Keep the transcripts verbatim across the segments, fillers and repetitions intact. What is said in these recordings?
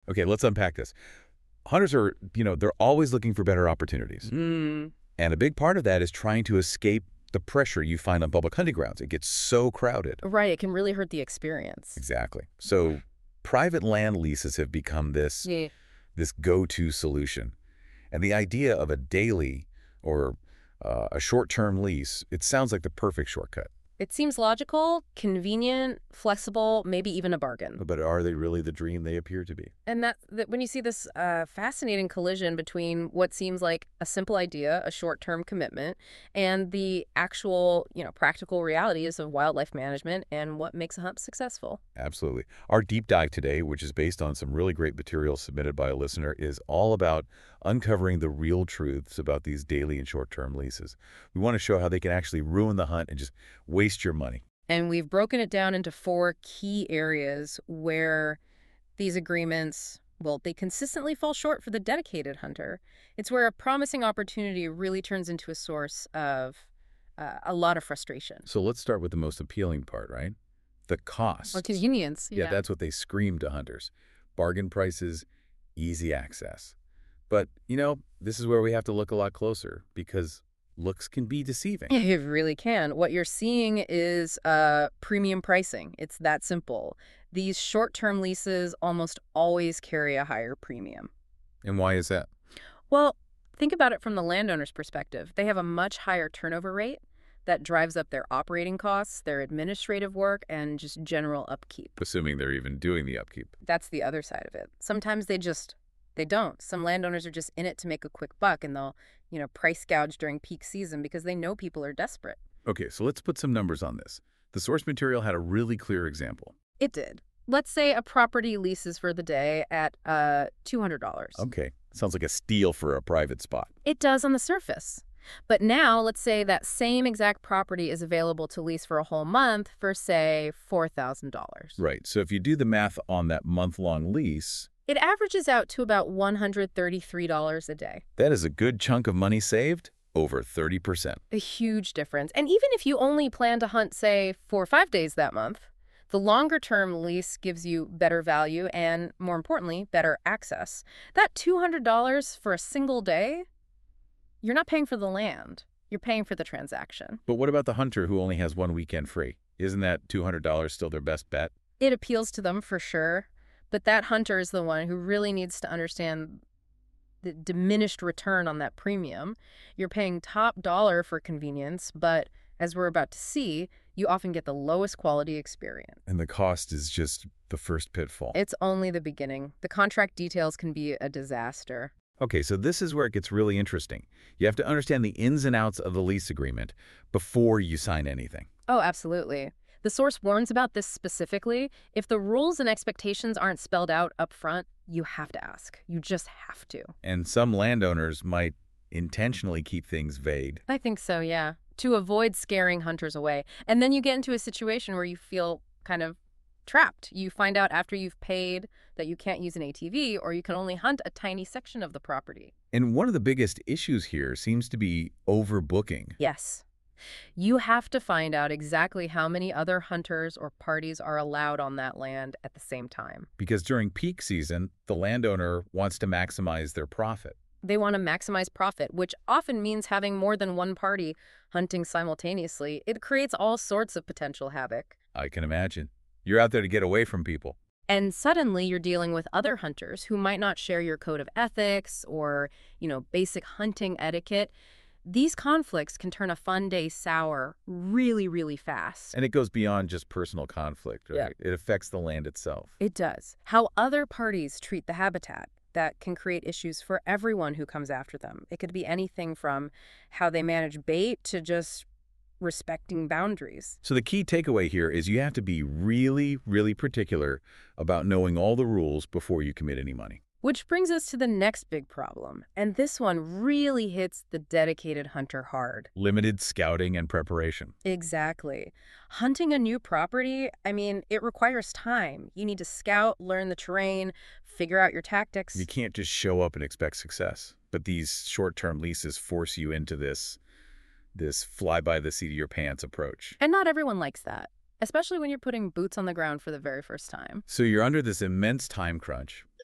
Okay, let's unpack this. Hunters are, you know, they're always looking for better opportunities. Mm. And a big part of that is trying to escape the pressure you find on public hunting grounds. It gets so crowded. Right, it can really hurt the experience. Exactly. So private land leases have become this, Yeah. this go-to solution. And the idea of a daily or uh, a short-term lease, it sounds like the perfect shortcut. It seems logical, convenient, flexible, maybe even a bargain. But are they really the dream they appear to be? And that, that when you see this uh, fascinating collision between what seems like a simple idea, a short-term commitment, and the actual, you know, practical realities of wildlife management and what makes a hunt successful. Absolutely. Our deep dive today, which is based on some really great material submitted by a listener, is all about uncovering the real truths about these daily and short-term leases. We want to show how they can actually ruin the hunt and just waste your money. And we've broken it down into four key areas where these agreements, well, they consistently fall short for the dedicated hunter. It's where a promising opportunity really turns into a source of uh, a lot of frustration. So let's start with the most appealing part, right? The cost. Or convenience. Yeah, that's what they scream to hunters. Bargain prices, easy access. But, you know, this is where we have to look a lot closer because looks can be deceiving. It really can. What you're seeing is uh, premium pricing. It's that simple. These short-term leases almost always carry a higher premium. And why is that? Well, think about it from the landowner's perspective. They have a much higher turnover rate that drives up their operating costs, their administrative work, and just general upkeep. Assuming they're even doing the upkeep. That's the other side of it. Sometimes they just, they don't. Some landowners are just in it to make a quick buck, and they'll, you know, price gouge during peak season because they know people are desperate. Okay, so let's put some numbers on this. The source material had a really clear example. It did. Let's say a property leases for the day at uh, two hundred dollars. Okay, sounds like a steal for a private spot. It does on the surface. But now, let's say that same exact property is available to lease for a whole month for, say, four thousand dollars. Right, so if you do the math on that month-long lease, it averages out to about one hundred thirty-three dollars a day. that is a good chunk of money saved, over thirty percent. A huge difference. And even if you only plan to hunt, say, four or five days that month, the longer-term lease gives you better value and, more importantly, better access. That two hundred dollars for a single day, you're not paying for the land. You're paying for the transaction. But what about the hunter who only has one weekend free? Isn't that two hundred dollars still their best bet? It appeals to them for sure, but that hunter is the one who really needs to understand the diminished return on that premium. You're paying top dollar for convenience, but as we're about to see, you often get the lowest quality experience. And the cost is just the first pitfall. It's only the beginning. The contract details can be a disaster. Okay, so this is where it gets really interesting. You have to understand the ins and outs of the lease agreement before you sign anything. Oh, absolutely. The source warns about this specifically. If the rules and expectations aren't spelled out up front, you have to ask. You just have to. And some landowners might intentionally keep things vague. I think so, yeah, to avoid scaring hunters away. And then you get into a situation where you feel kind of trapped. You find out after you've paid that you can't use an A T V or you can only hunt a tiny section of the property. And one of the biggest issues here seems to be overbooking. Yes. You have to find out exactly how many other hunters or parties are allowed on that land at the same time. Because during peak season, the landowner wants to maximize their profit. They want to maximize profit, which often means having more than one party hunting simultaneously. It creates all sorts of potential havoc. I can imagine. You're out there to get away from people. And suddenly you're dealing with other hunters who might not share your code of ethics or, you know, basic hunting etiquette. These conflicts can turn a fun day sour really, really fast. And it goes beyond just personal conflict, right? Yeah. It affects the land itself. It does. How other parties treat the habitat, that can create issues for everyone who comes after them. It could be anything from how they manage bait to just respecting boundaries. So the key takeaway here is you have to be really, really particular about knowing all the rules before you commit any money. Which brings us to the next big problem, and this one really hits the dedicated hunter hard. Limited scouting and preparation. Exactly. Hunting a new property, I mean, it requires time. You need to scout, learn the terrain, figure out your tactics. You can't just show up and expect success. But these short-term leases force you into this, this fly-by-the-seat-of-your-pants approach. And not everyone likes that, especially when you're putting boots on the ground for the very first time. So you're under this immense time crunch.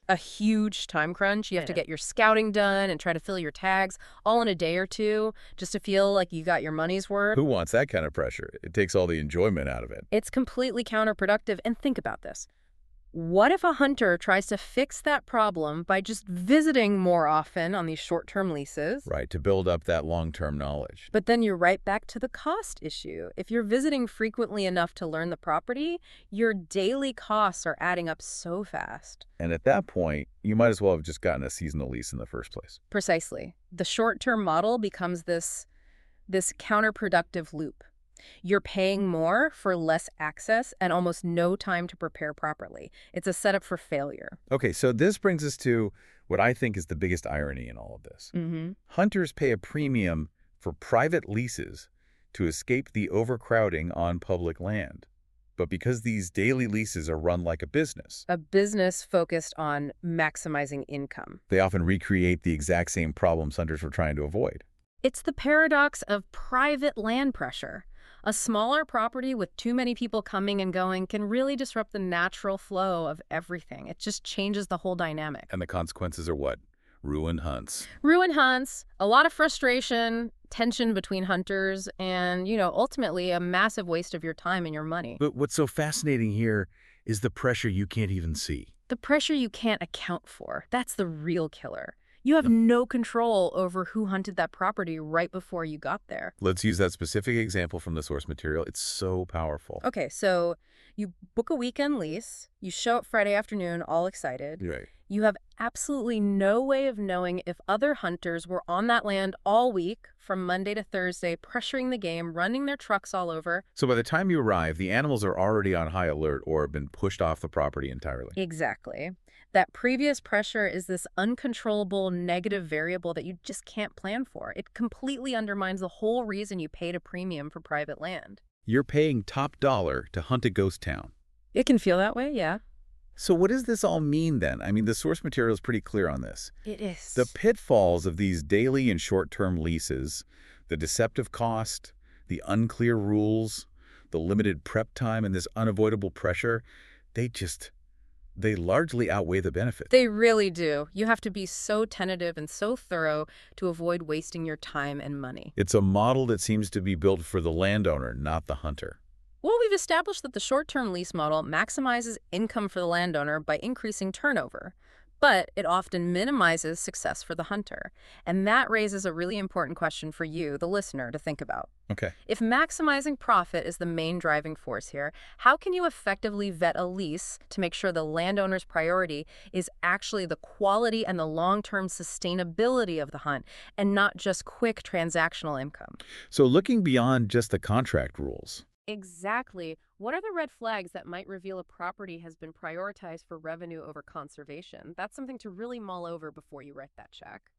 A huge time crunch. You have I to know. get your scouting done and try to fill your tags all in a day or two just to feel like you got your money's worth. Who wants that kind of pressure? It takes all the enjoyment out of it. It's completely counterproductive. And think about this. What if a hunter tries to fix that problem by just visiting more often on these short-term leases? Right, to build up that long-term knowledge. But then you're right back to the cost issue. If you're visiting frequently enough to learn the property, your daily costs are adding up so fast. And at that point, you might as well have just gotten a seasonal lease in the first place. Precisely. The short-term model becomes this, this counterproductive loop. You're paying more for less access and almost no time to prepare properly. It's a setup for failure. Okay, so this brings us to what I think is the biggest irony in all of this. Mm-hmm. Hunters pay a premium for private leases to escape the overcrowding on public land. But because these daily leases are run like a business, A business focused on maximizing income. they often recreate the exact same problems hunters were trying to avoid. It's the paradox of private land pressure. A smaller property with too many people coming and going can really disrupt the natural flow of everything. It just changes the whole dynamic. And the consequences are what? Ruined hunts. Ruin hunts, a lot of frustration, tension between hunters, and, you know, ultimately a massive waste of your time and your money. But what's so fascinating here is the pressure you can't even see. The pressure you can't account for, that's the real killer. You have no control over who hunted that property right before you got there. Let's use that specific example from the source material. It's so powerful. Okay, so you book a weekend lease, you show up Friday afternoon all excited. Right. You have absolutely no way of knowing if other hunters were on that land all week, from Monday to Thursday, pressuring the game, running their trucks all over. So by the time you arrive, the animals are already on high alert or have been pushed off the property entirely. Exactly. That previous pressure is this uncontrollable negative variable that you just can't plan for. It completely undermines the whole reason you paid a premium for private land. You're paying top dollar to hunt a ghost town. It can feel that way, yeah. So what does this all mean then? I mean, the source material is pretty clear on this. It is. The pitfalls of these daily and short-term leases, the deceptive cost, the unclear rules, the limited prep time, and this unavoidable pressure, they just, they largely outweigh the benefits. They really do. You have to be so tentative and so thorough to avoid wasting your time and money. It's a model that seems to be built for the landowner, not the hunter. Well, we've established that the short-term lease model maximizes income for the landowner by increasing turnover, but it often minimizes success for the hunter. And that raises a really important question for you, the listener, to think about. Okay. If maximizing profit is the main driving force here, how can you effectively vet a lease to make sure the landowner's priority is actually the quality and the long-term sustainability of the hunt and not just quick transactional income? So looking beyond just the contract rules, Exactly. What are the red flags that might reveal a property has been prioritized for revenue over conservation? That's something to really mull over before you write that check.